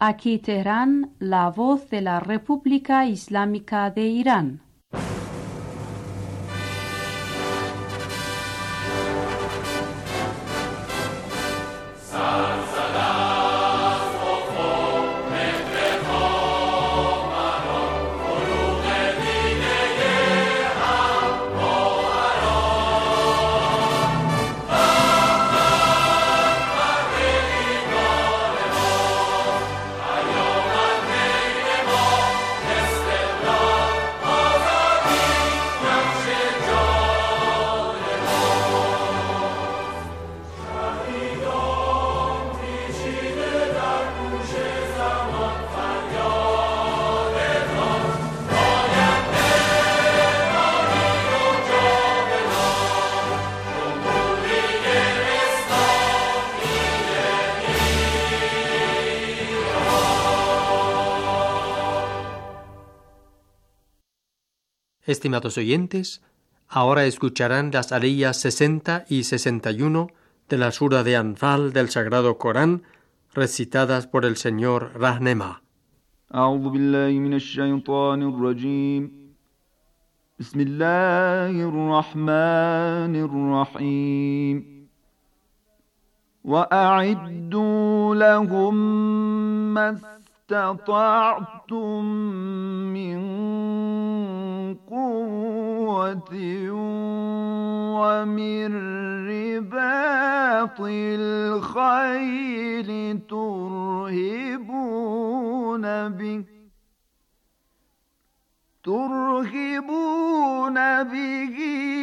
Aquí Teherán, la voz de la República Islámica de Irán. Estimados oyentes, ahora escucharán las aliyas 60 y 61 de la sura de Anfal del Sagrado Corán, recitadas por el señor Rahnema. أعوذ بالله من الشيطان الرجيم بسم الله الرحمن الرحيم وأعدوا لهم ما استطعتم من قوة ومن رباط الخيل ترهبون به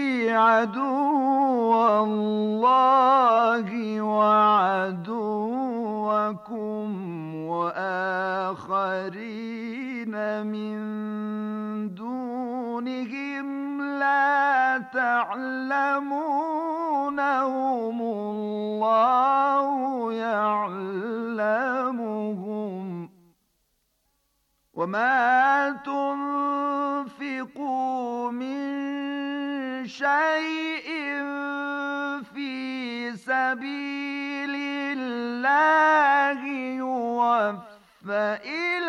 عدو الله وعدوكم وآخرين من دونهم لا تعلمونهم الله يعلمهم وما تنفقوا من شيء في سبيل الله يوفى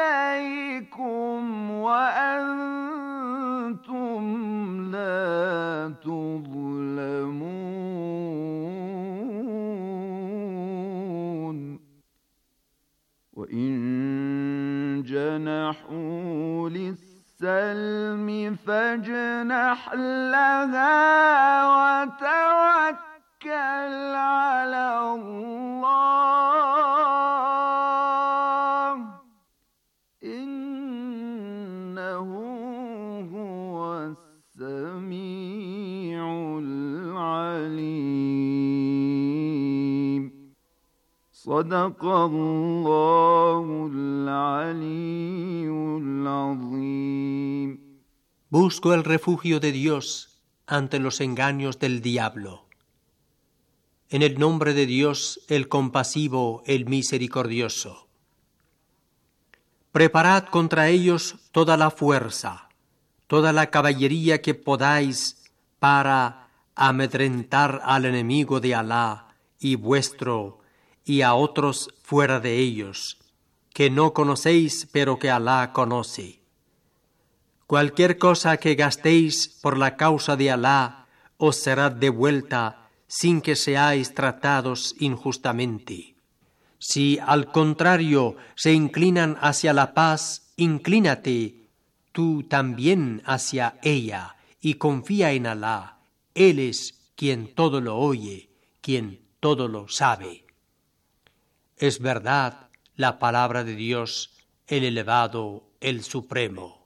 إليكم وأنتم لا تظلمون وإن جنحوا للسلم فاجنح لها وتوكل على الله إنه هو السميع العليم صدق الله العلي العظيم. Busco el refugio de Dios ante los engaños del diablo. En el nombre de Dios, el compasivo, el misericordioso. Preparad contra ellos toda la fuerza, toda la caballería que podáis para amedrentar al enemigo de Alá y vuestro y a otros fuera de ellos, que no conocéis pero que Alá conoce. Cualquier cosa que gastéis por la causa de Alá os será devuelta sin que seáis tratados injustamente. Si al contrario se inclinan hacia la paz, inclínate tú también hacia ella y confía en Alá. Él es quien todo lo oye, quien todo lo sabe. Es verdad la palabra de Dios, el elevado, el supremo.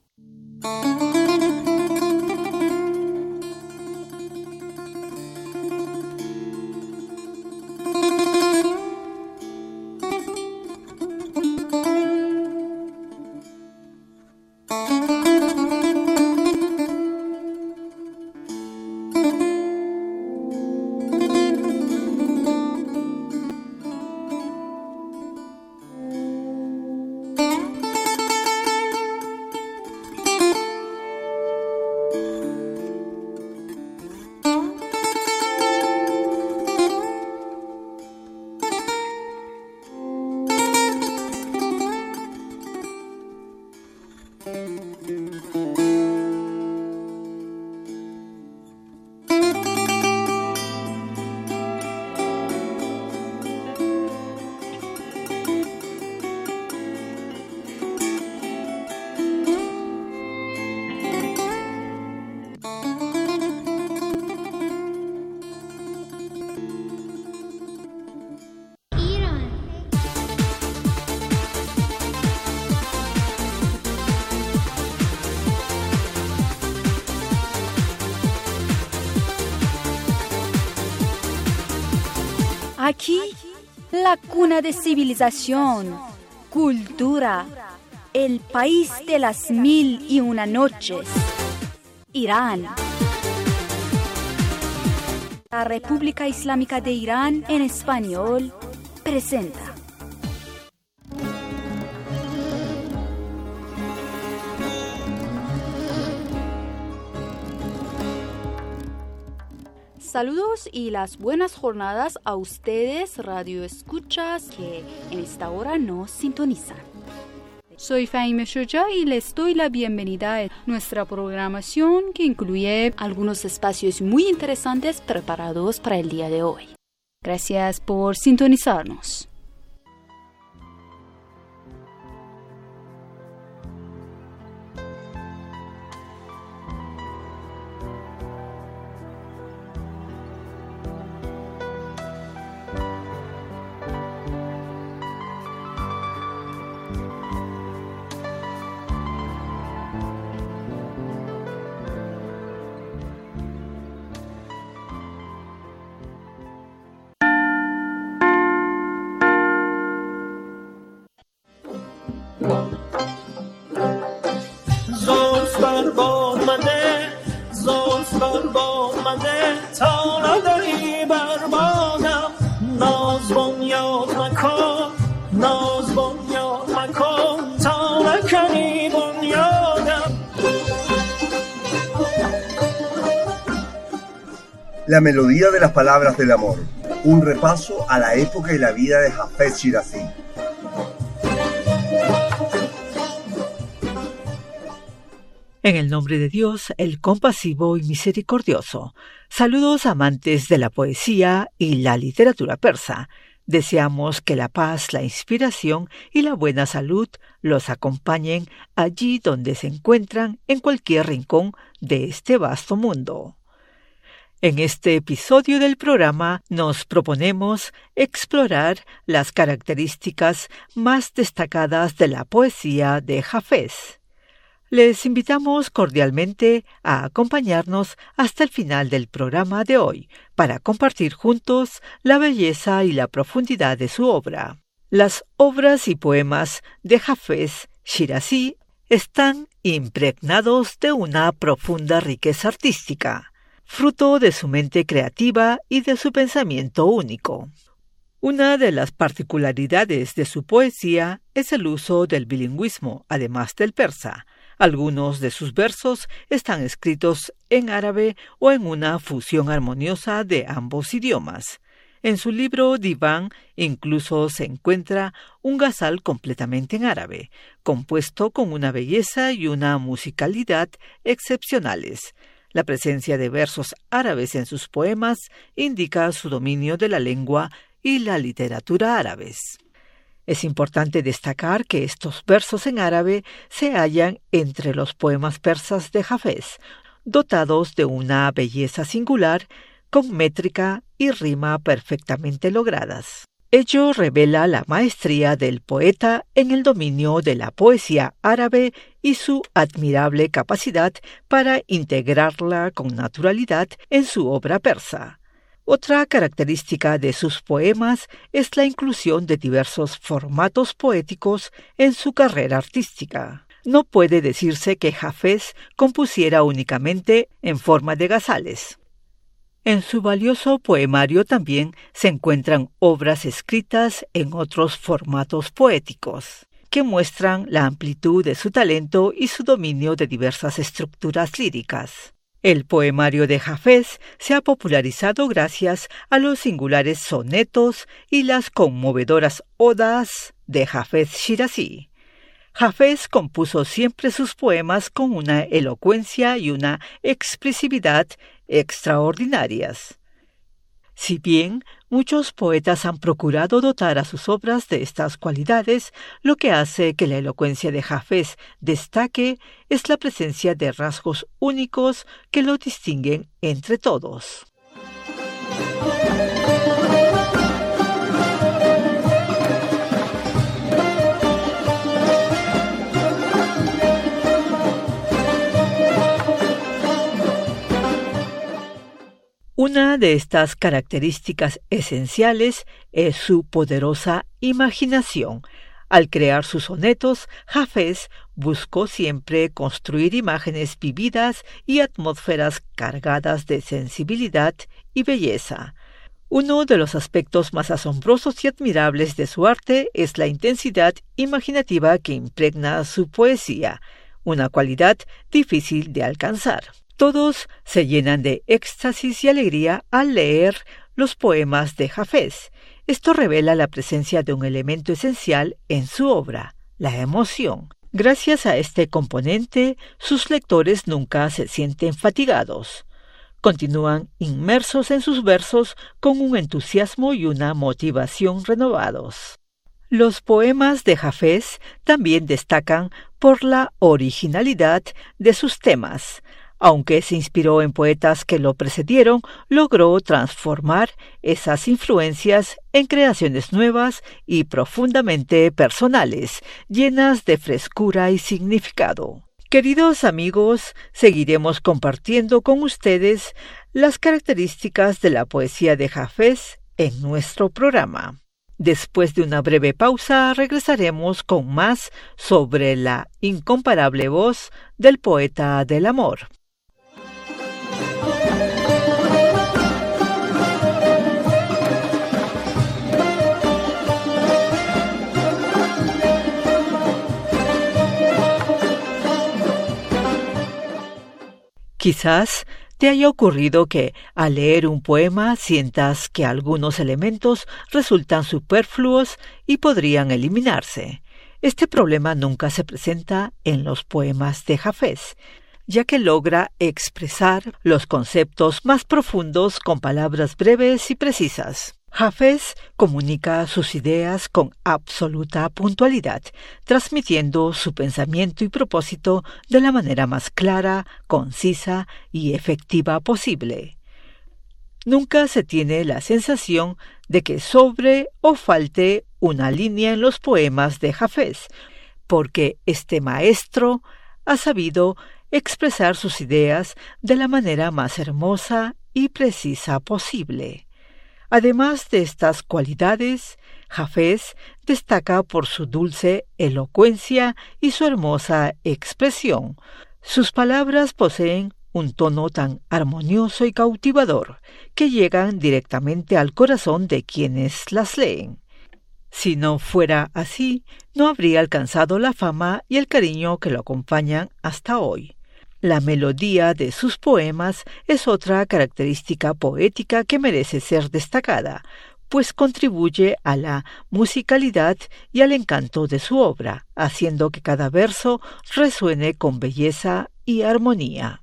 Aquí, la cuna de civilización, cultura, el país de las 1001 noches. Irán. La República Islámica de Irán en español presenta. Saludos y las buenas jornadas a ustedes, radio escuchas, que en esta hora nos sintonizan. Soy Fahime Shoja y les doy la bienvenida a nuestra programación que incluye algunos espacios muy interesantes preparados para el día de hoy. Gracias por sintonizarnos. La melodía de las palabras del amor, un repaso a la época y la vida de Hafez Shirazi. En el nombre de Dios, el compasivo y misericordioso. Saludos amantes de la poesía y la literatura persa. Deseamos que la paz, la inspiración y la buena salud los acompañen allí donde se encuentran, en cualquier rincón de este vasto mundo. En este episodio del programa nos proponemos explorar las características más destacadas de la poesía de Hafez. Les invitamos cordialmente a acompañarnos hasta el final del programa de hoy para compartir juntos la belleza y la profundidad de su obra. Las obras y poemas de Hafez Shirazi están impregnados de una profunda riqueza artística, fruto de su mente creativa y de su pensamiento único. Una de las particularidades de su poesía es el uso del bilingüismo, además del persa. Algunos de sus versos están escritos en árabe o en una fusión armoniosa de ambos idiomas. En su libro Diván incluso se encuentra un ghazal completamente en árabe, compuesto con una belleza y una musicalidad excepcionales. La presencia de versos árabes en sus poemas indica su dominio de la lengua y la literatura árabes. Es importante destacar que estos versos en árabe se hallan entre los poemas persas de Hafez, dotados de una belleza singular, con métrica y rima perfectamente logradas. Ello revela la maestría del poeta en el dominio de la poesía árabe y su admirable capacidad para integrarla con naturalidad en su obra persa. Otra característica de sus poemas es la inclusión de diversos formatos poéticos en su carrera artística. No puede decirse que Hafez compusiera únicamente en forma de ghazales. En su valioso poemario también se encuentran obras escritas en otros formatos poéticos, que muestran la amplitud de su talento y su dominio de diversas estructuras líricas. El poemario de Hafez se ha popularizado gracias a los singulares sonetos y las conmovedoras odas de Hafez Shirazi. Hafez compuso siempre sus poemas con una elocuencia y una expresividad extraordinarias. Si bien muchos poetas han procurado dotar a sus obras de estas cualidades, lo que hace que la elocuencia de Hafez destaque es la presencia de rasgos únicos que lo distinguen entre todos. Una de estas características esenciales es su poderosa imaginación. Al crear sus sonetos, Hafez buscó siempre construir imágenes vividas y atmósferas cargadas de sensibilidad y belleza. Uno de los aspectos más asombrosos y admirables de su arte es la intensidad imaginativa que impregna su poesía, una cualidad difícil de alcanzar. Todos se llenan de éxtasis y alegría al leer los poemas de Hafez. Esto revela la presencia de un elemento esencial en su obra, la emoción. Gracias a este componente, sus lectores nunca se sienten fatigados. Continúan inmersos en sus versos con un entusiasmo y una motivación renovados. Los poemas de Hafez también destacan por la originalidad de sus temas. Aunque se inspiró en poetas que lo precedieron, logró transformar esas influencias en creaciones nuevas y profundamente personales, llenas de frescura y significado. Queridos amigos, seguiremos compartiendo con ustedes las características de la poesía de Hafez en nuestro programa. Después de una breve pausa, regresaremos con más sobre la incomparable voz del poeta del amor. Quizás te haya ocurrido que, al leer un poema, sientas que algunos elementos resultan superfluos y podrían eliminarse. Este problema nunca se presenta en los poemas de Hafez, ya que logra expresar los conceptos más profundos con palabras breves y precisas. Hafez comunica sus ideas con absoluta puntualidad, transmitiendo su pensamiento y propósito de la manera más clara, concisa y efectiva posible. Nunca se tiene la sensación de que sobre o falte una línea en los poemas de Hafez, porque este maestro ha sabido expresar sus ideas de la manera más hermosa y precisa posible. Además de estas cualidades, Hafez destaca por su dulce elocuencia y su hermosa expresión. Sus palabras poseen un tono tan armonioso y cautivador que llegan directamente al corazón de quienes las leen. Si no fuera así, no habría alcanzado la fama y el cariño que lo acompañan hasta hoy. La melodía de sus poemas es otra característica poética que merece ser destacada, pues contribuye a la musicalidad y al encanto de su obra, haciendo que cada verso resuene con belleza y armonía.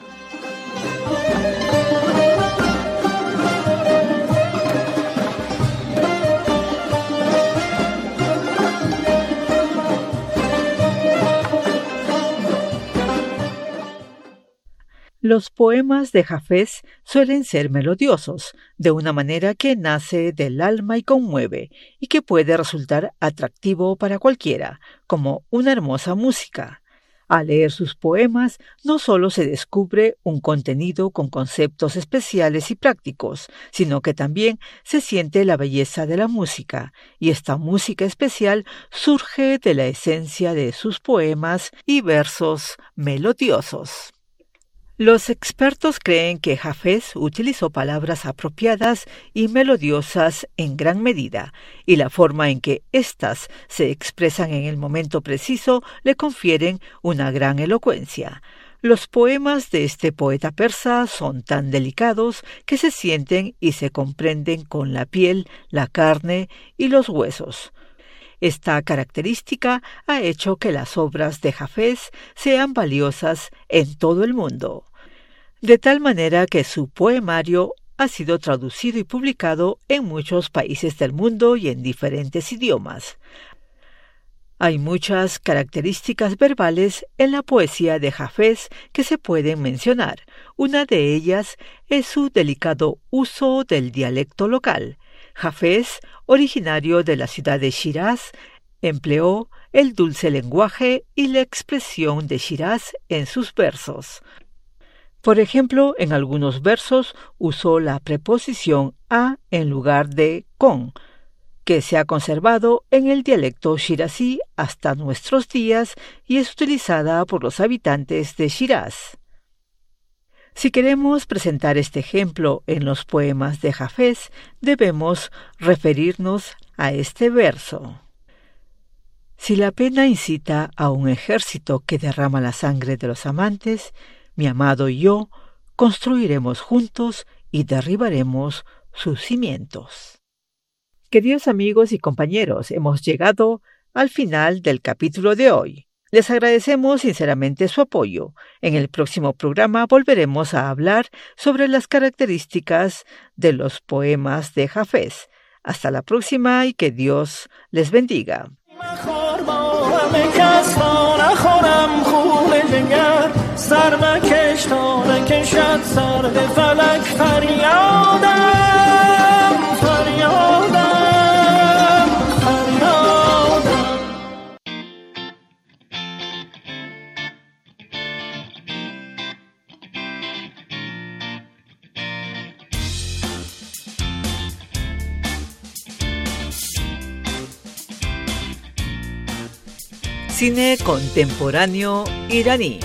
Los poemas de Hafez suelen ser melodiosos, de una manera que nace del alma y conmueve, y que puede resultar atractivo para cualquiera, como una hermosa música. Al leer sus poemas, no solo se descubre un contenido con conceptos especiales y prácticos, sino que también se siente la belleza de la música, y esta música especial surge de la esencia de sus poemas y versos melodiosos. Los expertos creen que Hafez utilizó palabras apropiadas y melodiosas en gran medida, y la forma en que éstas se expresan en el momento preciso le confieren una gran elocuencia. Los poemas de este poeta persa son tan delicados que se sienten y se comprenden con la piel, la carne y los huesos. Esta característica ha hecho que las obras de Hafez sean valiosas en todo el mundo, de tal manera que su poemario ha sido traducido y publicado en muchos países del mundo y en diferentes idiomas. Hay muchas características verbales en la poesía de Hafez que se pueden mencionar. Una de ellas es su delicado uso del dialecto local. Hafez, originario de la ciudad de Shiraz, empleó el dulce lenguaje y la expresión de Shiraz en sus versos. Por ejemplo, en algunos versos usó la preposición a en lugar de con, que se ha conservado en el dialecto shirazí hasta nuestros días y es utilizada por los habitantes de Shiraz. Si queremos presentar este ejemplo en los poemas de Hafez, debemos referirnos a este verso. Si la pena incita a un ejército que derrama la sangre de los amantes, mi amado y yo construiremos juntos y derribaremos sus cimientos. Queridos amigos y compañeros, hemos llegado al final del capítulo de hoy. Les agradecemos sinceramente su apoyo. En el próximo programa volveremos a hablar sobre las características de los poemas de Hafez. Hasta la próxima y que Dios les bendiga. Cine contemporáneo iraní.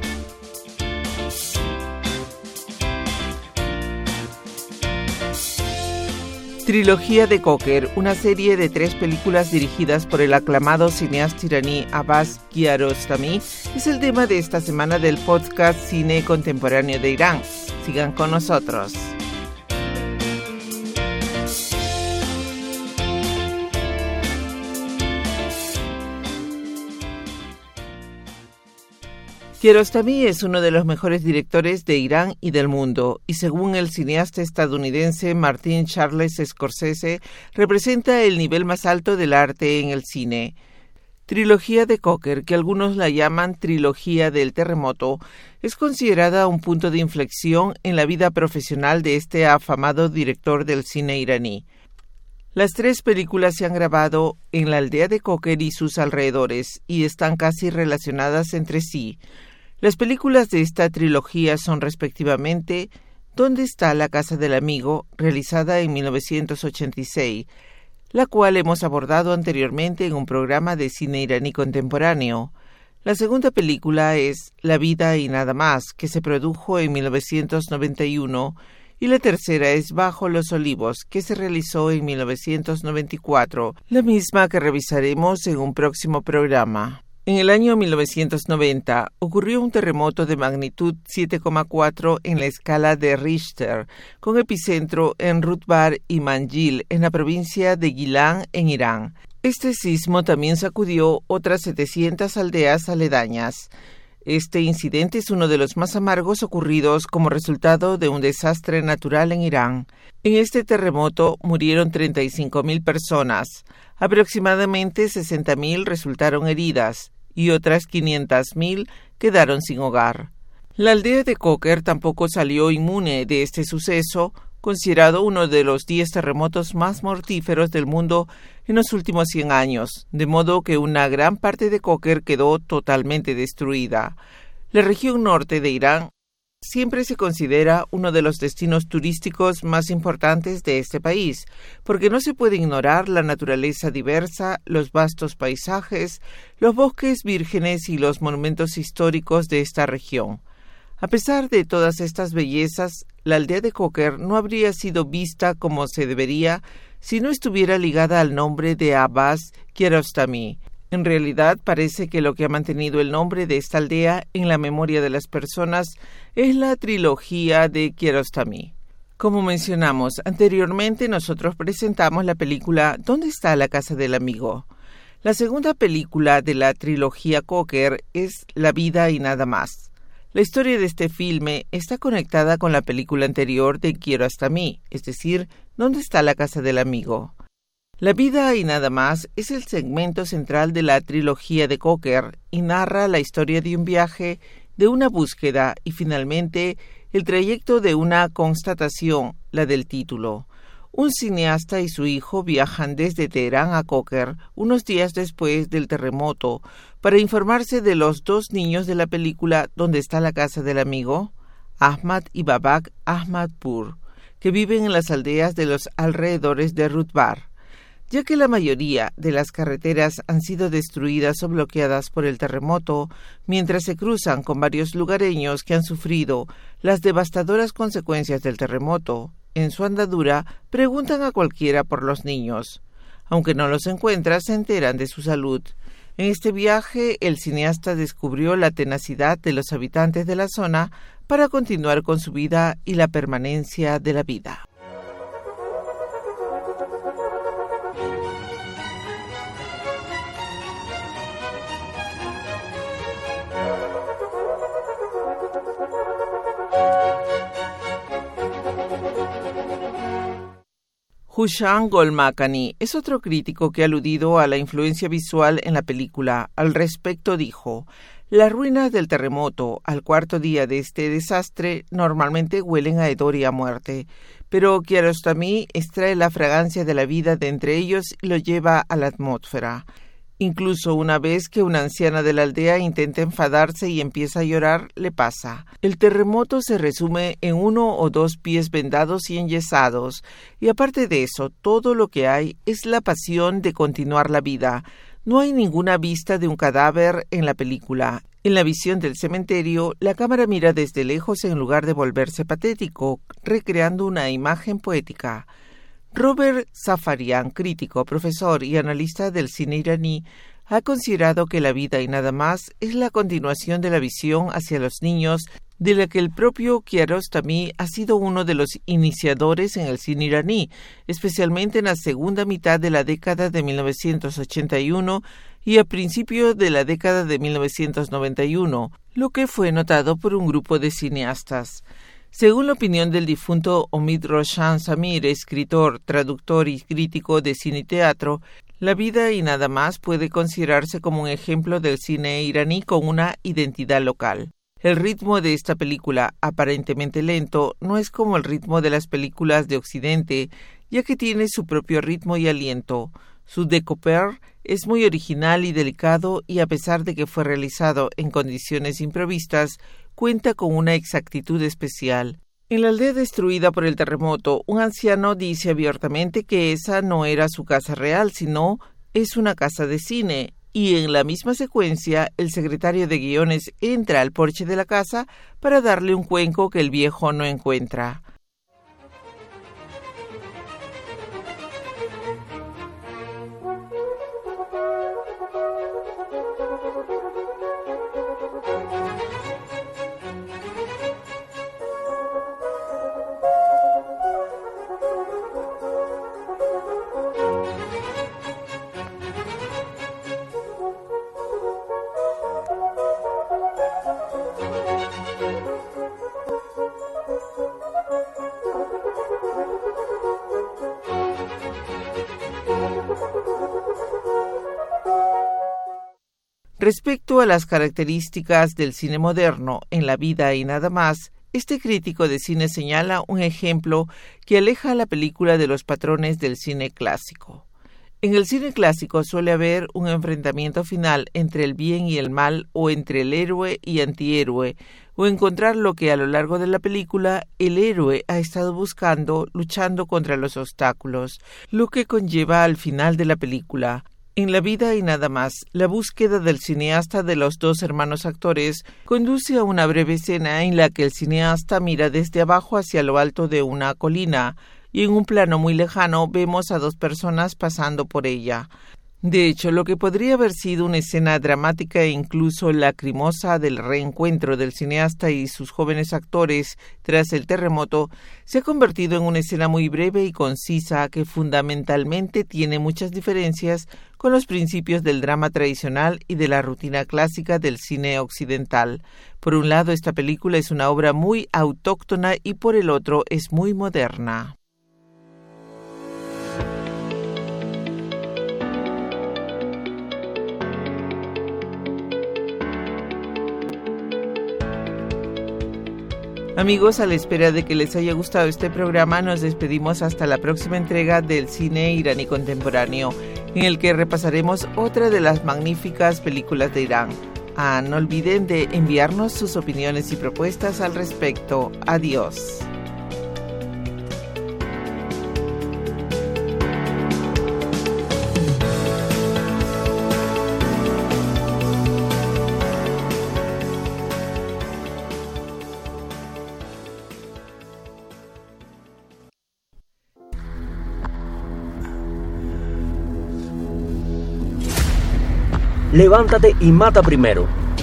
Trilogía de Cocker, una serie de 3 películas dirigidas por el aclamado cineasta iraní Abbas Kiarostami, es el tema de esta semana del podcast Cine Contemporáneo de Irán. Sigan con nosotros. Kiarostami es uno de los mejores directores de Irán y del mundo, y según el cineasta estadounidense Martin Charles Scorsese, representa el nivel más alto del arte en el cine. Trilogía de Cocker, que algunos la llaman Trilogía del Terremoto, es considerada un punto de inflexión en la vida profesional de este afamado director del cine iraní. Las 3 películas se han grabado en la aldea de Cocker y sus alrededores, y están casi relacionadas entre sí. Las películas de esta trilogía son respectivamente ¿Dónde está la casa del amigo?, realizada en 1986, la cual hemos abordado anteriormente en un programa de cine iraní contemporáneo. La segunda película es La vida y nada más, que se produjo en 1991, y la tercera es Bajo los olivos, que se realizó en 1994, la misma que revisaremos en un próximo programa. En el año 1990 ocurrió un terremoto de magnitud 7,4 en la escala de Richter, con epicentro en Rutbar y Manjil, en la provincia de Gilán, en Irán. Este sismo también sacudió otras 700 aldeas aledañas. Este incidente es uno de los más amargos ocurridos como resultado de un desastre natural en Irán. En este terremoto murieron 35.000 personas. Aproximadamente 60.000 resultaron heridas y otras 500.000 quedaron sin hogar. La aldea de Cocker tampoco salió inmune de este suceso, considerado uno de los 10 terremotos más mortíferos del mundo en los últimos 100 años, de modo que una gran parte de Cocker quedó totalmente destruida. La región norte de Irán siempre se considera uno de los destinos turísticos más importantes de este país, porque no se puede ignorar la naturaleza diversa, los vastos paisajes, los bosques vírgenes y los monumentos históricos de esta región. A pesar de todas estas bellezas, la aldea de Cocker no habría sido vista como se debería si no estuviera ligada al nombre de Abbas Kiarostami. En realidad, parece que lo que ha mantenido el nombre de esta aldea en la memoria de las personas es la trilogía de Kiarostami. Como mencionamos anteriormente, nosotros presentamos la película ¿Dónde está la casa del amigo? La segunda película de la trilogía Cocker es La vida y nada más. La historia de este filme está conectada con la película anterior de Kiarostami, es decir, ¿Dónde está la casa del amigo? La vida y nada más es el segmento central de la trilogía de Cocker y narra la historia de un viaje, de una búsqueda y finalmente el trayecto de una constatación, la del título. Un cineasta y su hijo viajan desde Teherán a Cocker unos días después del terremoto para informarse de los 2 niños de la película ¿Dónde está la casa del amigo? Ahmad y Babak Ahmadpur, que viven en las aldeas de los alrededores de Rutbar. Ya que la mayoría de las carreteras han sido destruidas o bloqueadas por el terremoto, mientras se cruzan con varios lugareños que han sufrido las devastadoras consecuencias del terremoto, en su andadura preguntan a cualquiera por los niños. Aunque no los encuentran, se enteran de su salud. En este viaje, el cineasta descubrió la tenacidad de los habitantes de la zona para continuar con su vida y la permanencia de la vida. Hushan Golmakani es otro crítico que ha aludido a la influencia visual en la película. Al respecto dijo: las ruinas del terremoto al cuarto día de este desastre normalmente huelen a hedor y a muerte, pero Kiarostami extrae la fragancia de la vida de entre ellos y lo lleva a la atmósfera. Incluso una vez que una anciana de la aldea intenta enfadarse y empieza a llorar, le pasa. El terremoto se resume en 1 o 2 pies vendados y enyesados, y aparte de eso, todo lo que hay es la pasión de continuar la vida. No hay ninguna vista de un cadáver en la película. En la visión del cementerio, la cámara mira desde lejos en lugar de volverse patético, recreando una imagen poética. Robert Safarian, crítico, profesor y analista del cine iraní, ha considerado que La vida y nada más es la continuación de la visión hacia los niños de la que el propio Kiarostami ha sido uno de los iniciadores en el cine iraní, especialmente en la segunda mitad de la década de 1981 y a principios de la década de 1991, lo que fue notado por un grupo de cineastas. Según la opinión del difunto Omid Roshan Samir, escritor, traductor y crítico de cine y teatro, La vida y nada más puede considerarse como un ejemplo del cine iraní con una identidad local. El ritmo de esta película, aparentemente lento, no es como el ritmo de las películas de Occidente, ya que tiene su propio ritmo y aliento. Su découper es muy original y delicado y a pesar de que fue realizado en condiciones improvistas, cuenta con una exactitud especial. En la aldea destruida por el terremoto, un anciano dice abiertamente que esa no era su casa real, sino es una casa de cine, y en la misma secuencia el secretario de guiones entra al porche de la casa para darle un cuenco que el viejo no encuentra. Respecto a las características del cine moderno en La vida y nada más, este crítico de cine señala un ejemplo que aleja a la película de los patrones del cine clásico. En el cine clásico suele haber un enfrentamiento final entre el bien y el mal o entre el héroe y antihéroe, o encontrar lo que a lo largo de la película el héroe ha estado buscando, luchando contra los obstáculos, lo que conlleva al final de la película. En La vida y nada más, la búsqueda del cineasta de los dos hermanos actores conduce a una breve escena en la que el cineasta mira desde abajo hacia lo alto de una colina y en un plano muy lejano vemos a dos personas pasando por ella. De hecho, lo que podría haber sido una escena dramática e incluso lacrimosa del reencuentro del cineasta y sus jóvenes actores tras el terremoto, se ha convertido en una escena muy breve y concisa que fundamentalmente tiene muchas diferencias con los principios del drama tradicional y de la rutina clásica del cine occidental. Por un lado, esta película es una obra muy autóctona y por el otro es muy moderna. Amigos, a la espera de que les haya gustado este programa, nos despedimos hasta la próxima entrega del cine iraní contemporáneo, en el que repasaremos otra de las magníficas películas de Irán. No olviden de enviarnos sus opiniones y propuestas al respecto. Adiós. Levántate y mata primero.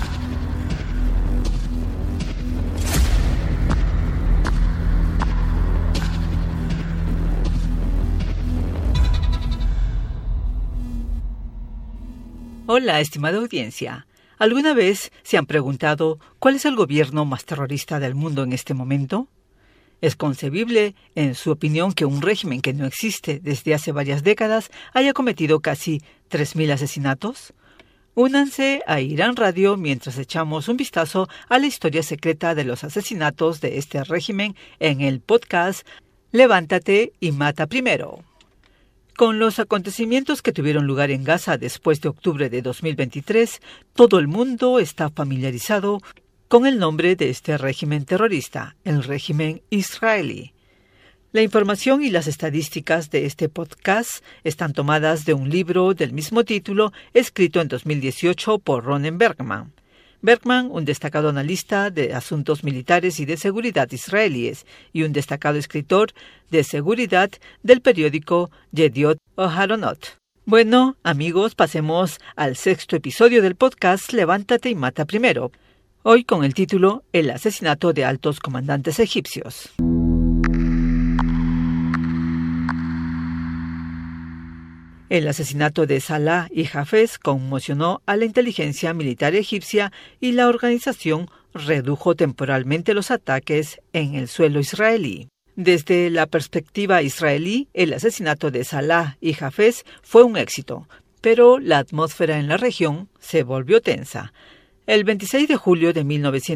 Hola, estimada audiencia. ¿Alguna vez se han preguntado cuál es el gobierno más terrorista del mundo en este momento? ¿Es concebible, en su opinión, que un régimen que no existe desde hace varias décadas haya cometido casi 3.000 asesinatos? Únanse a Irán Radio mientras echamos un vistazo a la historia secreta de los asesinatos de este régimen en el podcast Levántate y mata primero. Con los acontecimientos que tuvieron lugar en Gaza después de octubre de 2023, todo el mundo está familiarizado con el nombre de este régimen terrorista, el régimen israelí. La información y las estadísticas de este podcast están tomadas de un libro del mismo título escrito en 2018 por Ronen Bergman. Bergman, un destacado analista de asuntos militares y de seguridad israelíes y un destacado escritor de seguridad del periódico Yediot Aharonot. Bueno, amigos, pasemos al 6º episodio del podcast Levántate y mata primero, hoy con el título El asesinato de altos comandantes egipcios. El asesinato de Salah y Hafez conmocionó a la inteligencia militar egipcia y la organización redujo temporalmente los ataques en el suelo israelí. Desde la perspectiva israelí, el asesinato de Salah y Hafez fue un éxito, pero la atmósfera en la región se volvió tensa. El 26 de julio de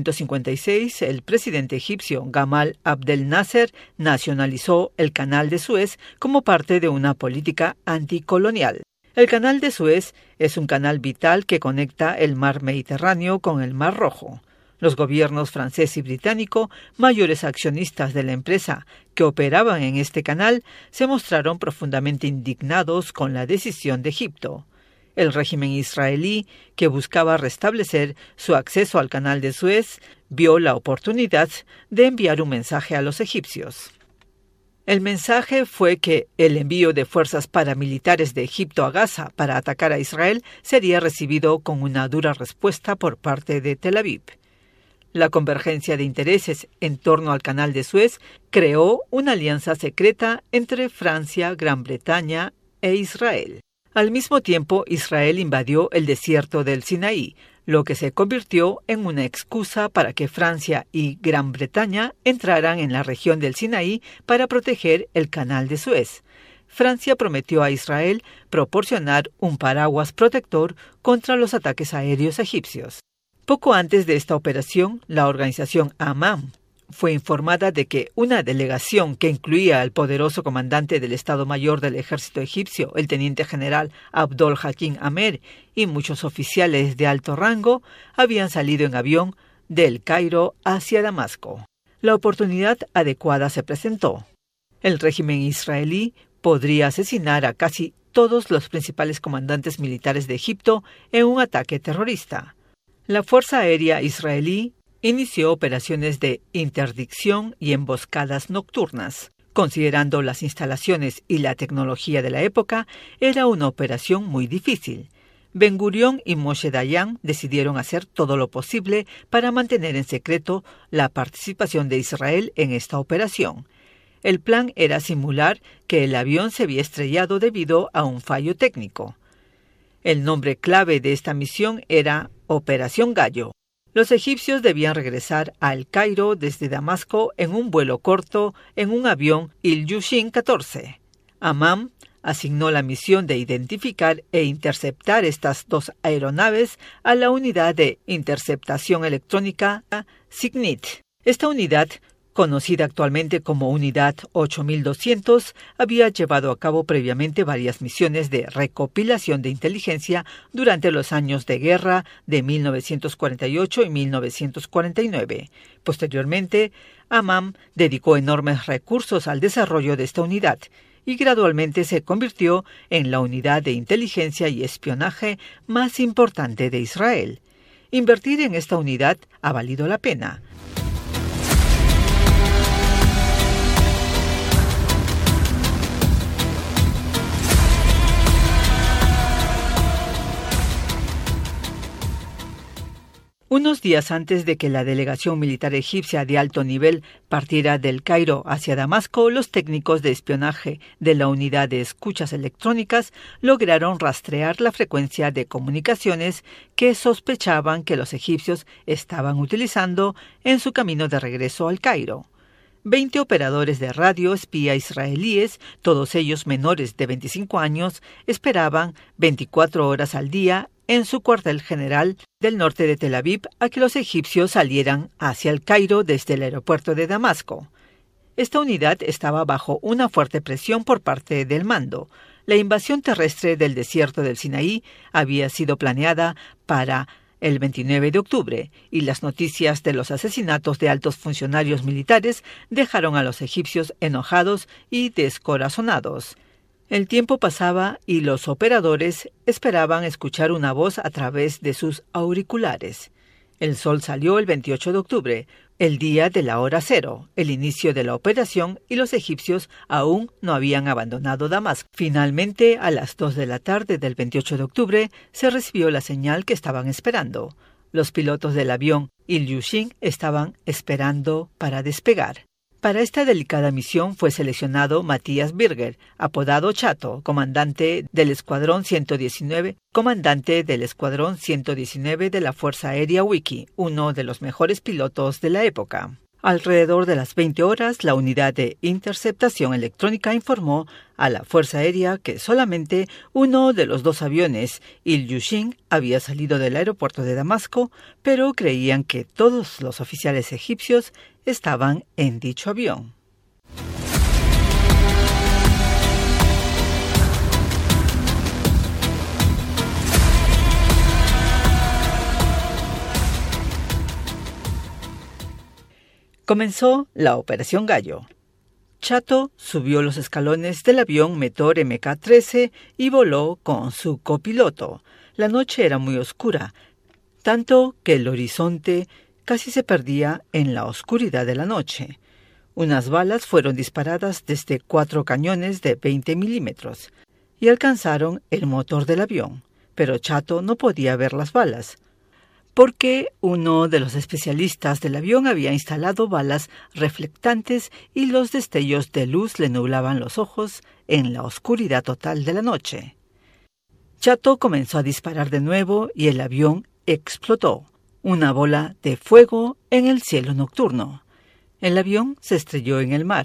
1956, el presidente egipcio Gamal Abdel Nasser nacionalizó el Canal de Suez como parte de una política anticolonial. El Canal de Suez es un canal vital que conecta el mar Mediterráneo con el Mar Rojo. Los gobiernos francés y británico, mayores accionistas de la empresa que operaban en este canal, se mostraron profundamente indignados con la decisión de Egipto. El régimen israelí, que buscaba restablecer su acceso al Canal de Suez, vio la oportunidad de enviar un mensaje a los egipcios. El mensaje fue que el envío de fuerzas paramilitares de Egipto a Gaza para atacar a Israel sería recibido con una dura respuesta por parte de Tel Aviv. La convergencia de intereses en torno al Canal de Suez creó una alianza secreta entre Francia, Gran Bretaña e Israel. Al mismo tiempo, Israel invadió el desierto del Sinaí, lo que se convirtió en una excusa para que Francia y Gran Bretaña entraran en la región del Sinaí para proteger el Canal de Suez. Francia prometió a Israel proporcionar un paraguas protector contra los ataques aéreos egipcios. Poco antes de esta operación, la organización Amán fue informada de que una delegación que incluía al poderoso comandante del Estado Mayor del Ejército egipcio, el teniente general Abdol Hakim Amer, y muchos oficiales de alto rango, habían salido en avión del Cairo hacia Damasco. La oportunidad adecuada se presentó. El régimen israelí podría asesinar a casi todos los principales comandantes militares de Egipto en un ataque terrorista. La Fuerza Aérea Israelí inició operaciones de interdicción y emboscadas nocturnas. Considerando las instalaciones y la tecnología de la época, era una operación muy difícil. Ben Gurión y Moshe Dayan decidieron hacer todo lo posible para mantener en secreto la participación de Israel en esta operación. El plan era simular que el avión se había estrellado debido a un fallo técnico. El nombre clave de esta misión era Operación Gallo. Los egipcios debían regresar a El Cairo desde Damasco en un vuelo corto en un avión Ilyushin 14. Amán asignó la misión de identificar e interceptar estas dos aeronaves a la unidad de interceptación electrónica SIGINT. Esta unidad conocida actualmente como Unidad 8200, había llevado a cabo previamente varias misiones de recopilación de inteligencia durante los años de guerra de 1948 y 1949. Posteriormente, Amman dedicó enormes recursos al desarrollo de esta unidad y gradualmente se convirtió en la unidad de inteligencia y espionaje más importante de Israel. Invertir en esta unidad ha valido la pena. Unos días antes de que la delegación militar egipcia de alto nivel partiera del Cairo hacia Damasco, los técnicos de espionaje de la unidad de escuchas electrónicas lograron rastrear la frecuencia de comunicaciones que sospechaban que los egipcios estaban utilizando en su camino de regreso al Cairo. 20 operadores de radio espía israelíes, todos ellos menores de 25 años, esperaban 24 horas al día en su cuartel general del norte de Tel Aviv a que los egipcios salieran hacia el Cairo desde el aeropuerto de Damasco. Esta unidad estaba bajo una fuerte presión por parte del mando. La invasión terrestre del desierto del Sinaí había sido planeada para el 29 de octubre, y las noticias de los asesinatos de altos funcionarios militares dejaron a los egipcios enojados y descorazonados. El tiempo pasaba y los operadores esperaban escuchar una voz a través de sus auriculares. El sol salió el 28 de octubre, el día de la hora cero, el inicio de la operación, y los egipcios aún no habían abandonado Damasco. Finalmente, a las 2 de la tarde del 28 de octubre, se recibió la señal que estaban esperando. Los pilotos del avión Ilyushin estaban esperando para despegar. Para esta delicada misión fue seleccionado Matías Birger, apodado Chato, comandante del Escuadrón 119 de la Fuerza Aérea Wiki, uno de los mejores pilotos de la época. Alrededor de las 20 horas, la unidad de interceptación electrónica informó a la Fuerza Aérea que solamente uno de los dos aviones, Ilyushin, había salido del aeropuerto de Damasco, pero creían que todos los oficiales egipcios estaban en dicho avión. Comenzó la Operación Gallo. Chato subió los escalones del avión Metor MK-13 y voló con su copiloto. La noche era muy oscura, tanto que el horizonte casi se perdía en la oscuridad de la noche. Unas balas fueron disparadas desde 4 cañones de 20 milímetros y alcanzaron el motor del avión, pero Chato no podía ver las balas, porque uno de los especialistas del avión había instalado balas reflectantes y los destellos de luz le nublaban los ojos en la oscuridad total de la noche. Chato comenzó a disparar de nuevo y el avión explotó, una bola de fuego en el cielo nocturno. El avión se estrelló en el mar.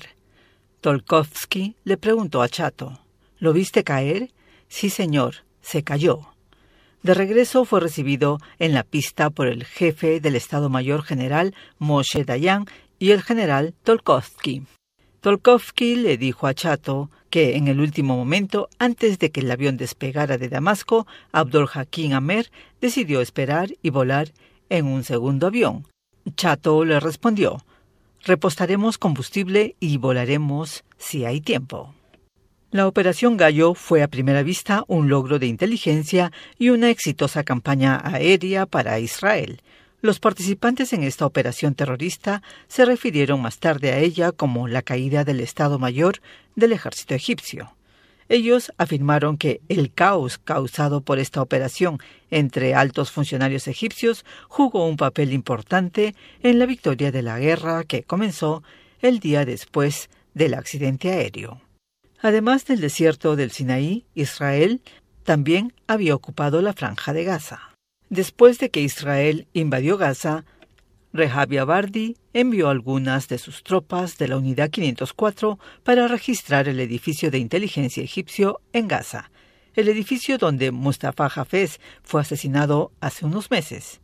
Tolkovsky le preguntó a Chato, ¿lo viste caer? Sí, señor, se cayó. De regreso fue recibido en la pista por el jefe del Estado Mayor General Moshe Dayan y el general Tolkovsky. Tolkovsky le dijo a Chato que en el último momento, antes de que el avión despegara de Damasco, Abdul Hakim Amer decidió esperar y volar en un segundo avión. Chato le respondió, repostaremos combustible y volaremos si hay tiempo. La Operación Gallo fue a primera vista un logro de inteligencia y una exitosa campaña aérea para Israel. Los participantes en esta operación terrorista se refirieron más tarde a ella como la caída del Estado Mayor del ejército egipcio. Ellos afirmaron que el caos causado por esta operación entre altos funcionarios egipcios jugó un papel importante en la victoria de la guerra que comenzó el día después del accidente aéreo. Además del desierto del Sinaí, Israel también había ocupado la Franja de Gaza. Después de que Israel invadió Gaza, Rehavi Abardi envió algunas de sus tropas de la Unidad 504 para registrar el edificio de inteligencia egipcio en Gaza, el edificio donde Mustafa Hafez fue asesinado hace unos meses.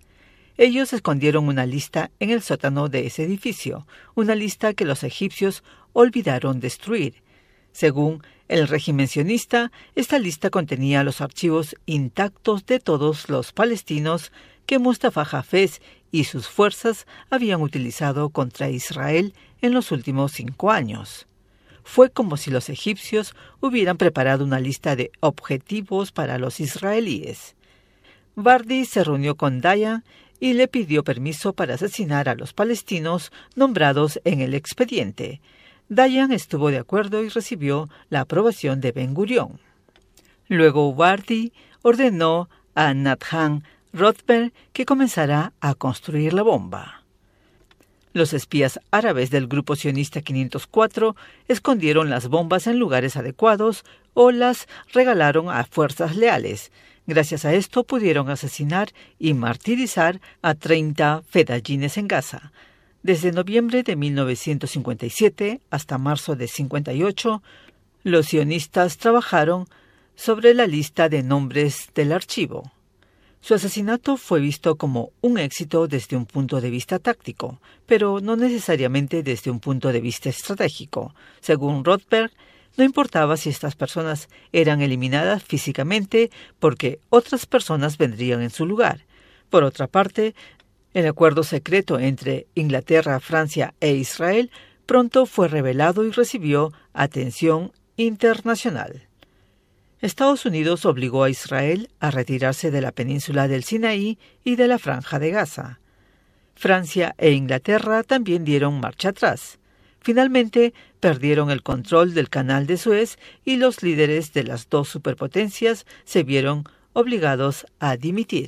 Ellos escondieron una lista en el sótano de ese edificio, una lista que los egipcios olvidaron destruir. Según el régimen sionista, esta lista contenía los archivos intactos de todos los palestinos que Mustafa Hafez y sus fuerzas habían utilizado contra Israel en los últimos 5 años. Fue como si los egipcios hubieran preparado una lista de objetivos para los israelíes. Vardi se reunió con Dayan y le pidió permiso para asesinar a los palestinos nombrados en el expediente. Dayan estuvo de acuerdo y recibió la aprobación de Ben Gurión. Luego Vardi ordenó a Nathan Rothberg que comenzara a construir la bomba. Los espías árabes del grupo sionista 504 escondieron las bombas en lugares adecuados o las regalaron a fuerzas leales. Gracias a esto pudieron asesinar y martirizar a 30 fedayines en Gaza. Desde noviembre de 1957 hasta marzo de 58, los sionistas trabajaron sobre la lista de nombres del archivo. Su asesinato fue visto como un éxito desde un punto de vista táctico, pero no necesariamente desde un punto de vista estratégico. Según Rothberg, no importaba si estas personas eran eliminadas físicamente porque otras personas vendrían en su lugar. Por otra parte, el acuerdo secreto entre Inglaterra, Francia e Israel pronto fue revelado y recibió atención internacional. Estados Unidos obligó a Israel a retirarse de la península del Sinaí y de la Franja de Gaza. Francia e Inglaterra también dieron marcha atrás. Finalmente, perdieron el control del Canal de Suez y los líderes de las dos superpotencias se vieron obligados a dimitir.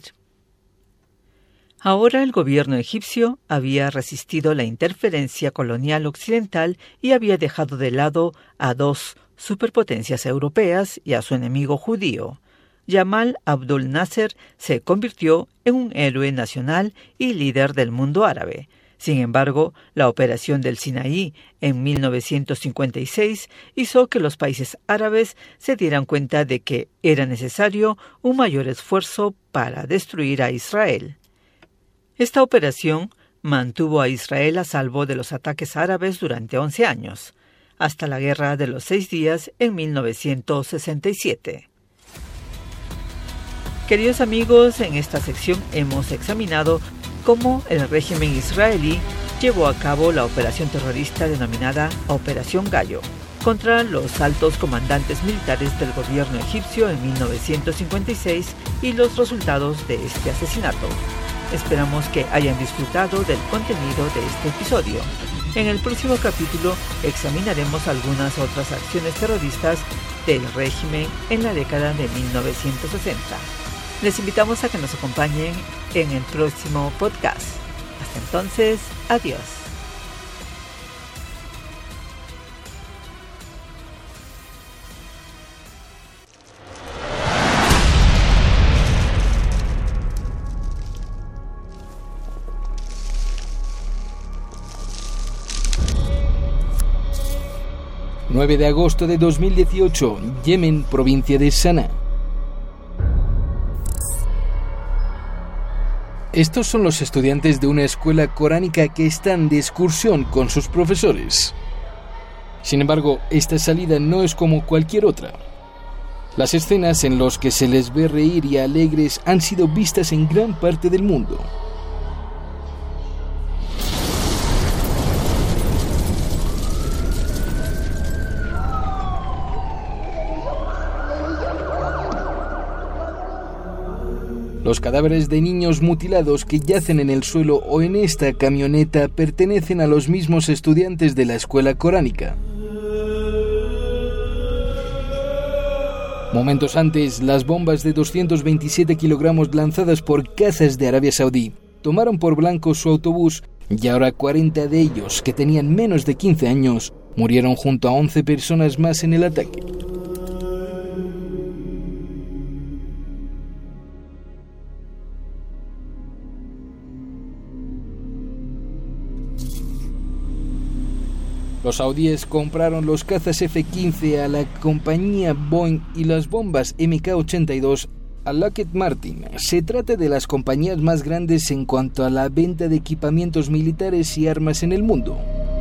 Ahora el gobierno egipcio había resistido la interferencia colonial occidental y había dejado de lado a dos superpotencias europeas y a su enemigo judío. Jamal Abdul Nasser se convirtió en un héroe nacional y líder del mundo árabe. Sin embargo, la operación del Sinaí en 1956 hizo que los países árabes se dieran cuenta de que era necesario un mayor esfuerzo para destruir a Israel. Esta operación mantuvo a Israel a salvo de los ataques árabes durante 11 años, hasta la Guerra de los 6 Días en 1967. Queridos amigos, en esta sección hemos examinado cómo el régimen israelí llevó a cabo la operación terrorista denominada Operación Gallo contra los altos comandantes militares del gobierno egipcio en 1956 y los resultados de este asesinato. Esperamos que hayan disfrutado del contenido de este episodio. En el próximo capítulo examinaremos algunas otras acciones terroristas del régimen en la década de 1960. Les invitamos a que nos acompañen en el próximo podcast. Hasta entonces, adiós. El 9 de agosto de 2018, Yemen, provincia de Saná. Estos son los estudiantes de una escuela coránica que están de excursión con sus profesores. Sin embargo, esta salida no es como cualquier otra. Las escenas en las que se les ve reír y alegres han sido vistas en gran parte del mundo. Los cadáveres de niños mutilados que yacen en el suelo o en esta camioneta pertenecen a los mismos estudiantes de la escuela coránica. Momentos antes, las bombas de 227 kilogramos lanzadas por cazas de Arabia Saudí tomaron por blanco su autobús y ahora 40 de ellos, que tenían menos de 15 años, murieron junto a 11 personas más en el ataque. Los saudíes compraron los cazas F-15 a la compañía Boeing y las bombas MK-82 a Lockheed Martin. Se trata de las compañías más grandes en cuanto a la venta de equipamientos militares y armas en el mundo.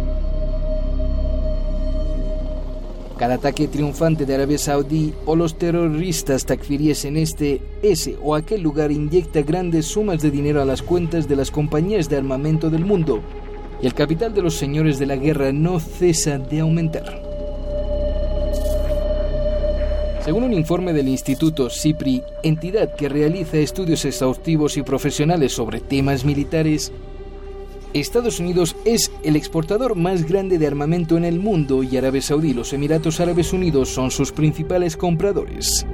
Cada ataque triunfante de Arabia Saudí o los terroristas takfiríes en ese o aquel lugar inyecta grandes sumas de dinero a las cuentas de las compañías de armamento del mundo, y el capital de los señores de la guerra no cesa de aumentar. Según un informe del Instituto SIPRI, entidad que realiza estudios exhaustivos y profesionales sobre temas militares, Estados Unidos es el exportador más grande de armamento en el mundo y Arabia Saudí y los Emiratos Árabes Unidos son sus principales compradores.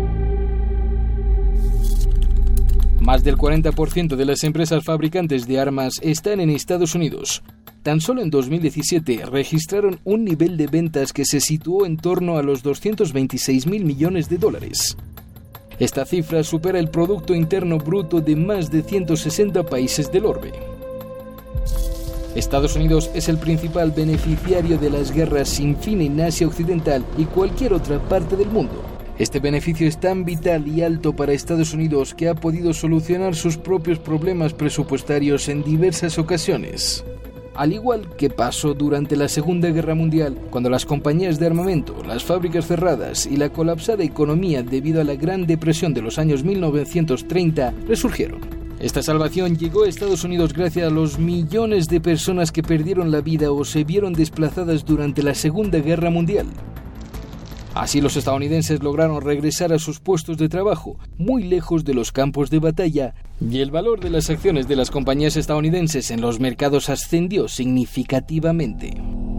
Más del 40% de las empresas fabricantes de armas están en Estados Unidos. Tan solo en 2017 registraron un nivel de ventas que se situó en torno a los 226.000 millones de dólares. Esta cifra supera el Producto Interno Bruto de más de 160 países del orbe. Estados Unidos es el principal beneficiario de las guerras sin fin en Asia Occidental y cualquier otra parte del mundo. Este beneficio es tan vital y alto para Estados Unidos que ha podido solucionar sus propios problemas presupuestarios en diversas ocasiones. Al igual que pasó durante la Segunda Guerra Mundial, cuando las compañías de armamento, las fábricas cerradas y la colapsada economía debido a la Gran Depresión de los años 1930 resurgieron. Esta salvación llegó a Estados Unidos gracias a los millones de personas que perdieron la vida o se vieron desplazadas durante la Segunda Guerra Mundial. Así los estadounidenses lograron regresar a sus puestos de trabajo, muy lejos de los campos de batalla, y el valor de las acciones de las compañías estadounidenses en los mercados ascendió significativamente.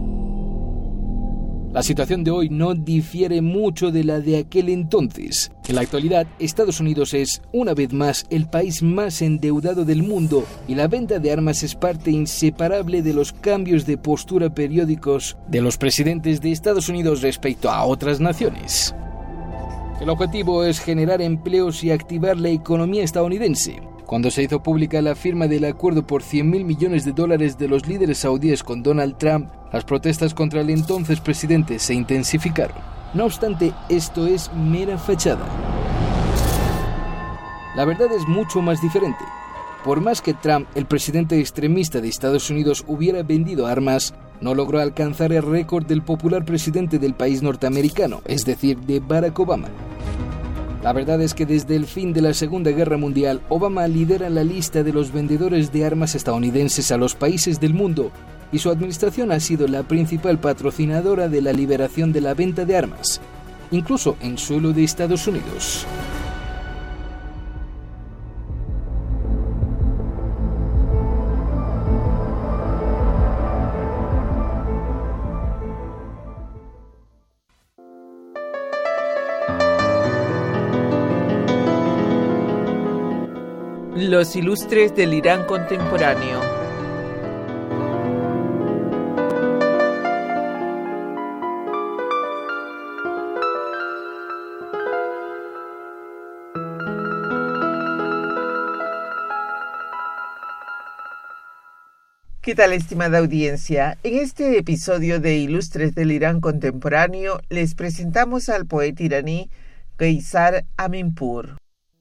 La situación de hoy no difiere mucho de la de aquel entonces. En la actualidad, Estados Unidos es, una vez más, el país más endeudado del mundo y la venta de armas es parte inseparable de los cambios de postura periódicos de los presidentes de Estados Unidos respecto a otras naciones. El objetivo es generar empleos y activar la economía estadounidense. Cuando se hizo pública la firma del acuerdo por $100.000 millones de los líderes saudíes con Donald Trump, las protestas contra el entonces presidente se intensificaron. No obstante, esto es mera fachada. La verdad es mucho más diferente. Por más que Trump, el presidente extremista de Estados Unidos, hubiera vendido armas, no logró alcanzar el récord del popular presidente del país norteamericano, es decir, de Barack Obama. La verdad es que desde el fin de la Segunda Guerra Mundial, Obama lidera la lista de los vendedores de armas estadounidenses a los países del mundo y su administración ha sido la principal patrocinadora de la liberación de la venta de armas, incluso en suelo de Estados Unidos. Los ilustres del Irán contemporáneo. ¿Qué tal, estimada audiencia? En este episodio de Ilustres del Irán contemporáneo les presentamos al poeta iraní Qeisar Aminpour.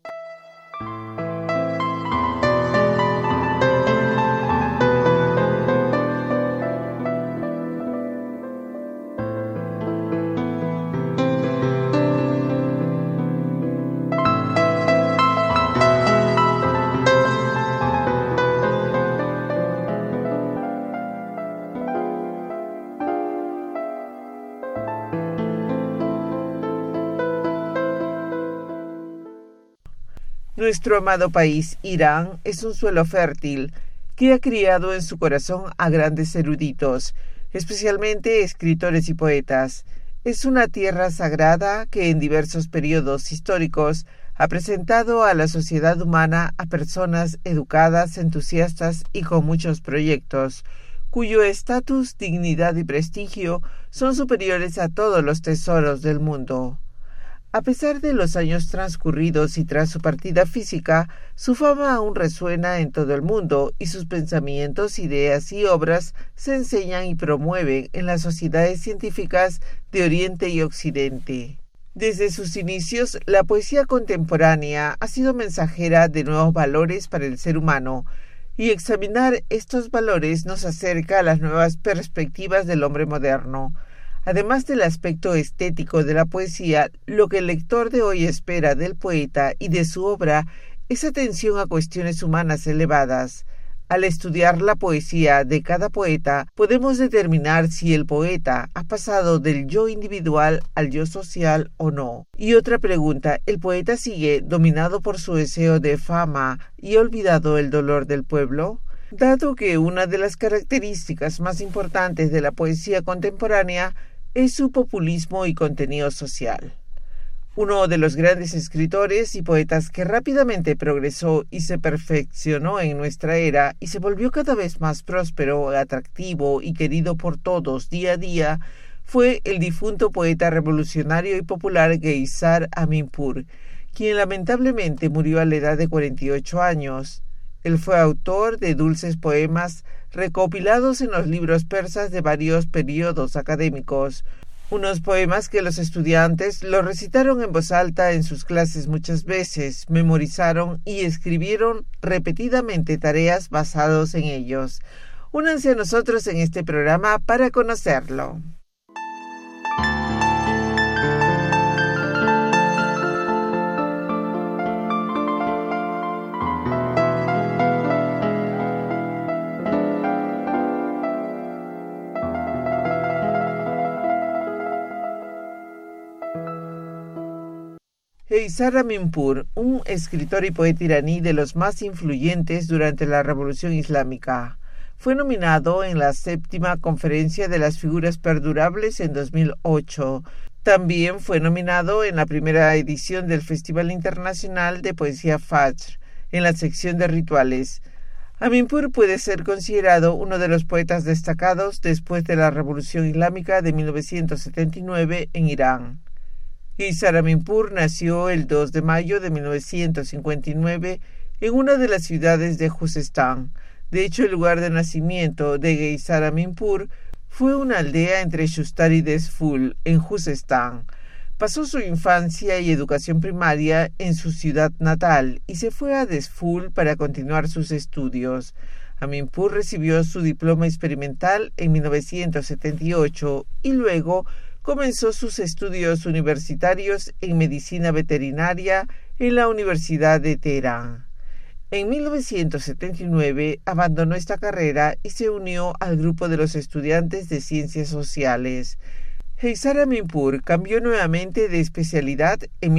Nuestro amado país, Irán, es un suelo fértil que ha criado en su corazón a grandes eruditos, especialmente escritores y poetas. Es una tierra sagrada que en diversos periodos históricos ha presentado a la sociedad humana a personas educadas, entusiastas y con muchos proyectos, cuyo estatus, dignidad y prestigio son superiores a todos los tesoros del mundo. A pesar de los años transcurridos y tras su partida física, su fama aún resuena en todo el mundo y sus pensamientos, ideas y obras se enseñan y promueven en las sociedades científicas de Oriente y Occidente. Desde sus inicios, la poesía contemporánea ha sido mensajera de nuevos valores para el ser humano, y examinar estos valores nos acerca a las nuevas perspectivas del hombre moderno. Además del aspecto estético de la poesía, lo que el lector de hoy espera del poeta y de su obra es atención a cuestiones humanas elevadas. Al estudiar la poesía de cada poeta, podemos determinar si el poeta ha pasado del yo individual al yo social o no. Y otra pregunta, ¿el poeta sigue dominado por su deseo de fama y olvidado el dolor del pueblo? Dado que una de las características más importantes de la poesía contemporánea es su populismo y contenido social. Uno de los grandes escritores y poetas que rápidamente progresó y se perfeccionó en nuestra era y se volvió cada vez más próspero, atractivo y querido por todos día a día, fue el difunto poeta revolucionario y popular Geisar Aminpur, quien lamentablemente murió a la edad de 48 años. Él fue autor de dulces poemas recopilados en los libros persas de varios periodos académicos, unos poemas que los estudiantes lo recitaron en voz alta en sus clases muchas veces, memorizaron y escribieron repetidamente tareas basadas en ellos. Únanse a nosotros en este programa para conocerlo. Geisar Aminpur, un escritor y poeta iraní de los más influyentes durante la Revolución Islámica, fue nominado en la 7ª Conferencia de las Figuras Perdurables en 2008. También fue nominado en la primera edición del Festival Internacional de Poesía Fajr, en la sección de rituales. Aminpur puede ser considerado uno de los poetas destacados después de la Revolución Islámica de 1979 en Irán. Geisar Aminpur nació el 2 de mayo de 1959 en una de las ciudades de Juzestán. De hecho, el lugar de nacimiento de Geisar Aminpur fue una aldea entre Shustar y Desful, en Juzestán. Pasó su infancia y educación primaria en su ciudad natal y se fue a Desful para continuar sus estudios. Aminpur recibió su diploma experimental en 1978 y luego comenzó sus estudios universitarios en medicina veterinaria en la Universidad de Teherán. En 1979 abandonó esta carrera y se unió al grupo de los estudiantes de ciencias sociales. Geisar Aminpur cambió nuevamente de especialidad en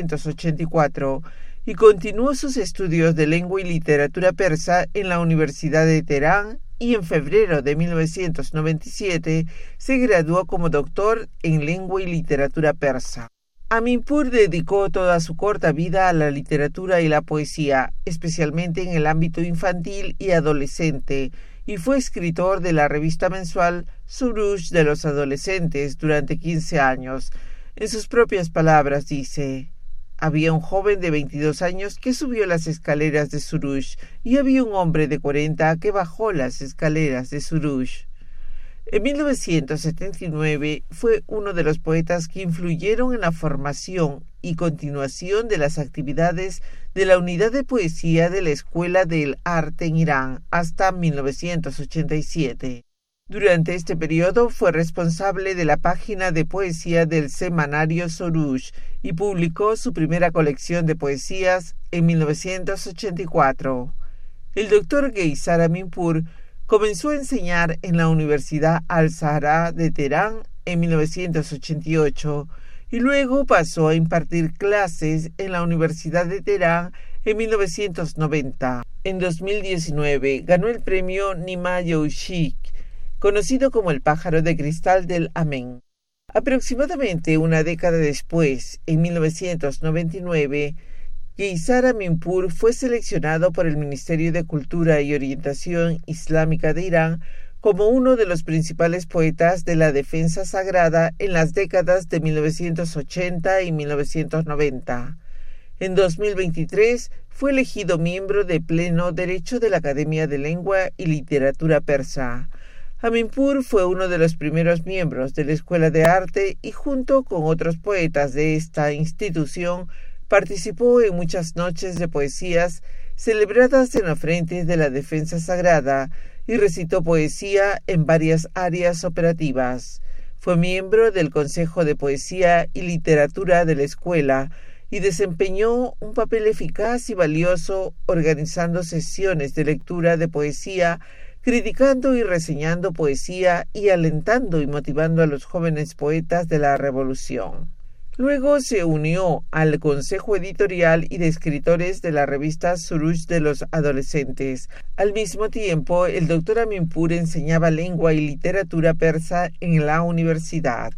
1984 y continuó sus estudios de lengua y literatura persa en la Universidad de Teherán, y en febrero de 1997 se graduó como doctor en lengua y literatura persa. Aminpur dedicó toda su corta vida a la literatura y la poesía, especialmente en el ámbito infantil y adolescente, y fue escritor de la revista mensual Surush de los adolescentes durante 15 años. En sus propias palabras dice: había un joven de 22 años que subió las escaleras de Surush y había un hombre de 40 que bajó las escaleras de Surush. En 1979 fue uno de los poetas que influyeron en la formación y continuación de las actividades de la unidad de poesía de la Escuela del Arte en Irán hasta 1987. Durante este periodo fue responsable de la página de poesía del semanario Surush y publicó su primera colección de poesías en 1984. El doctor Geisar Aminpur comenzó a enseñar en la Universidad Al-Zahra de Teherán en 1988 y luego pasó a impartir clases en la Universidad de Teherán en 1990. En 2019 ganó el premio Nima Youshik, conocido como el pájaro de cristal del Amén. Aproximadamente una década después, en 1999, Geisar Aminpur fue seleccionado por el Ministerio de Cultura y Orientación Islámica de Irán como uno de los principales poetas de la defensa sagrada en las décadas de 1980 y 1990. En 2023 fue elegido miembro de pleno derecho de la Academia de Lengua y Literatura Persa. Aminpur fue uno de los primeros miembros de la Escuela de Arte y junto con otros poetas de esta institución participó en muchas noches de poesías celebradas en la frente de la defensa sagrada y recitó poesía en varias áreas operativas. Fue miembro del Consejo de Poesía y Literatura de la escuela y desempeñó un papel eficaz y valioso organizando sesiones de lectura de poesía, criticando y reseñando poesía y alentando y motivando a los jóvenes poetas de la Revolución. Luego se unió al consejo editorial y de escritores de la revista Suruj de los adolescentes. Al mismo tiempo, el doctor Aminpur enseñaba lengua y literatura persa en la universidad.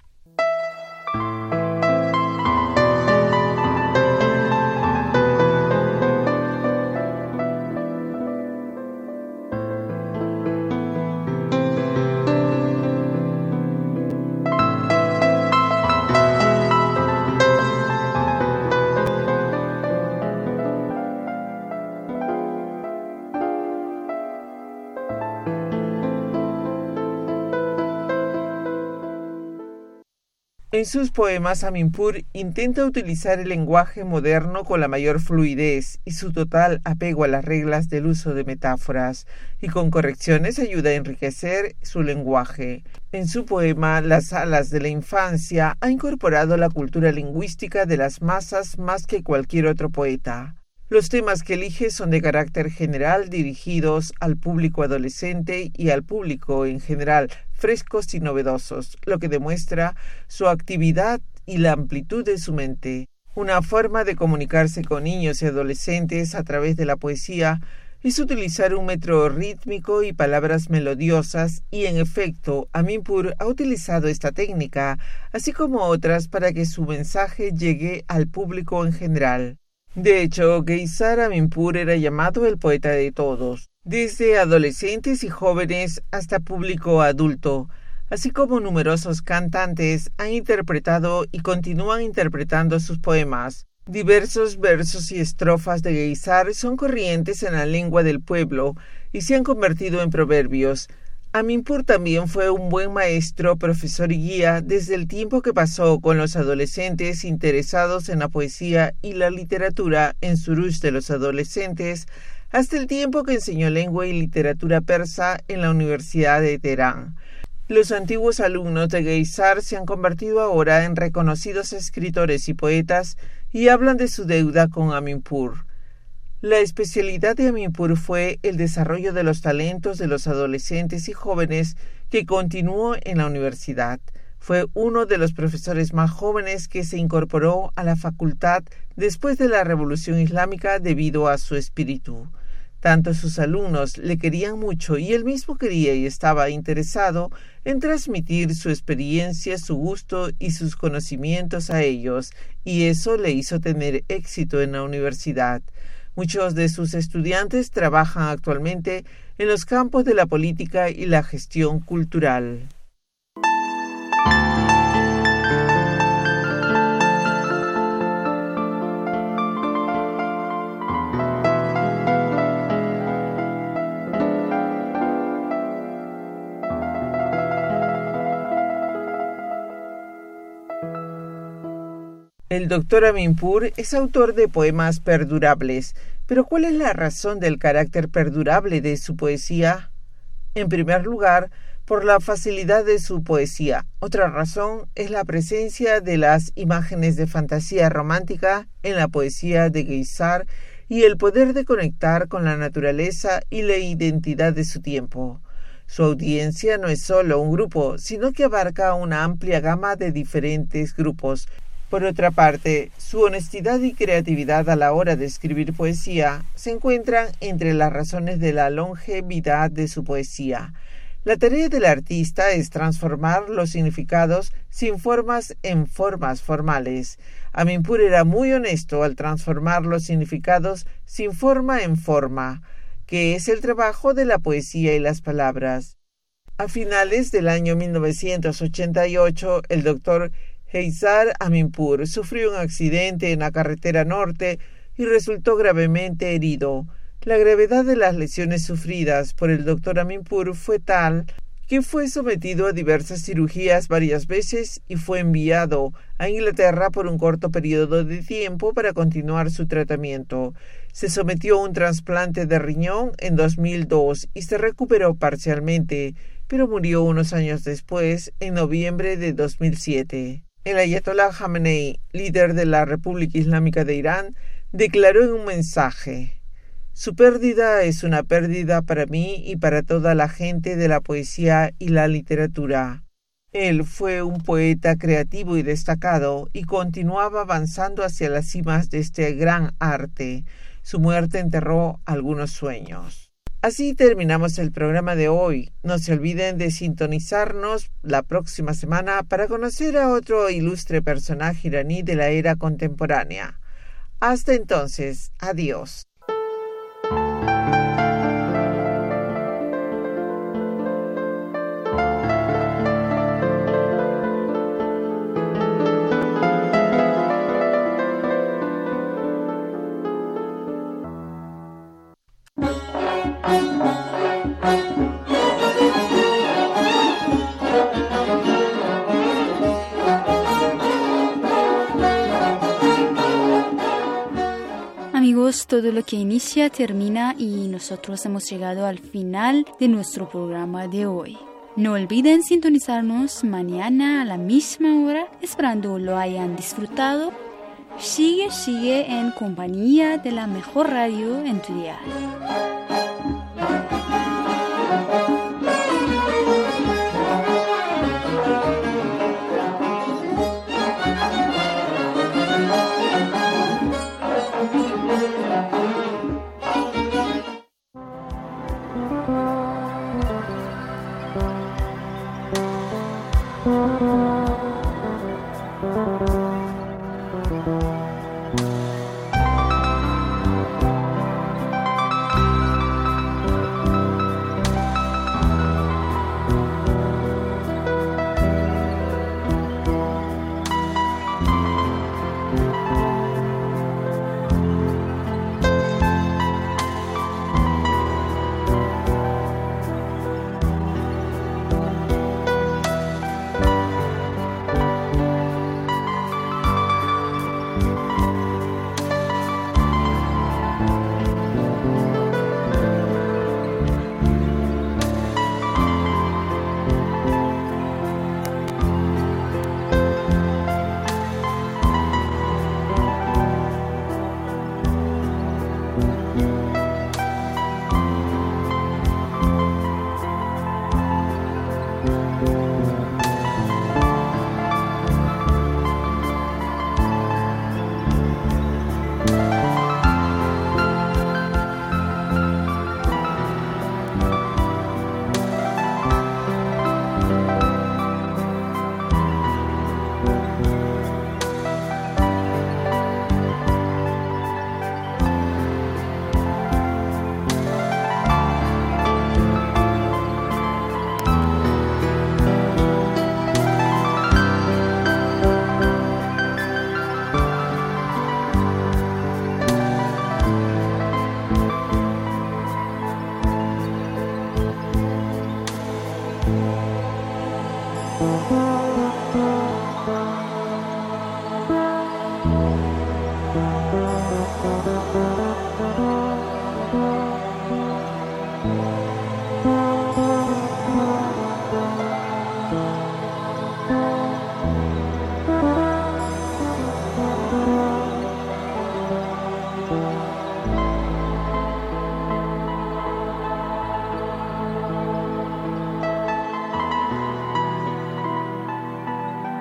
En sus poemas, Aminpur intenta utilizar el lenguaje moderno con la mayor fluidez y su total apego a las reglas del uso de metáforas, y con correcciones ayuda a enriquecer su lenguaje. En su poema Las alas de la infancia ha incorporado la cultura lingüística de las masas más que cualquier otro poeta. Los temas que elige son de carácter general, dirigidos al público adolescente y al público en general, frescos y novedosos, lo que demuestra su actividad y la amplitud de su mente. Una forma de comunicarse con niños y adolescentes a través de la poesía es utilizar un metro rítmico y palabras melodiosas, y en efecto, Aminpur ha utilizado esta técnica, así como otras, para que su mensaje llegue al público en general. De hecho, Geisar Aminpur era llamado el poeta de todos, desde adolescentes y jóvenes hasta público adulto, así como numerosos cantantes han interpretado y continúan interpretando sus poemas. Diversos versos y estrofas de Geisar son corrientes en la lengua del pueblo y se han convertido en proverbios. Aminpur también fue un buen maestro, profesor y guía desde el tiempo que pasó con los adolescentes interesados en la poesía y la literatura en Suruj de los adolescentes, hasta el tiempo que enseñó lengua y literatura persa en la Universidad de Teherán. Los antiguos alumnos de Geisar se han convertido ahora en reconocidos escritores y poetas y hablan de su deuda con Aminpur. La especialidad de Aminpur fue el desarrollo de los talentos de los adolescentes y jóvenes, que continuó en la universidad. Fue uno de los profesores más jóvenes que se incorporó a la facultad después de la Revolución Islámica debido a su espíritu. Tanto sus alumnos le querían mucho y él mismo quería y estaba interesado en transmitir su experiencia, su gusto y sus conocimientos a ellos, y eso le hizo tener éxito en la universidad. Muchos de sus estudiantes trabajan actualmente en los campos de la política y la gestión cultural. El doctor Aminpur es autor de poemas perdurables, pero ¿cuál es la razón del carácter perdurable de su poesía? En primer lugar, por la facilidad de su poesía. Otra razón es la presencia de las imágenes de fantasía romántica en la poesía de Geisar y el poder de conectar con la naturaleza y la identidad de su tiempo. Su audiencia no es solo un grupo, sino que abarca una amplia gama de diferentes grupos. Por otra parte, su honestidad y creatividad a la hora de escribir poesía se encuentran entre las razones de la longevidad de su poesía. La tarea del artista es transformar los significados sin formas en formas formales. Aminpur era muy honesto al transformar los significados sin forma en forma, que es el trabajo de la poesía y las palabras. A finales del año 1988, el doctor Geisar Aminpur sufrió un accidente en la carretera norte y resultó gravemente herido. La gravedad de las lesiones sufridas por el doctor Aminpur fue tal quien fue sometido a diversas cirugías varias veces y fue enviado a Inglaterra por un corto periodo de tiempo para continuar su tratamiento. Se sometió a un trasplante de riñón en 2002 y se recuperó parcialmente, pero murió unos años después, en noviembre de 2007. El Ayatollah Jamenei, líder de la República Islámica de Irán, declaró en un mensaje: «Su pérdida es una pérdida para mí y para toda la gente de la poesía y la literatura». Él fue un poeta creativo y destacado y continuaba avanzando hacia las cimas de este gran arte. Su muerte enterró algunos sueños. Así terminamos el programa de hoy. No se olviden de sintonizarnos la próxima semana para conocer a otro ilustre personaje iraní de la era contemporánea. Hasta entonces, adiós. Amigos, todo lo que inicia termina y nosotros hemos llegado al final de nuestro programa de hoy. No olviden sintonizarnos mañana a la misma hora, esperando lo hayan disfrutado. Sigue en compañía de la mejor radio en tu dial.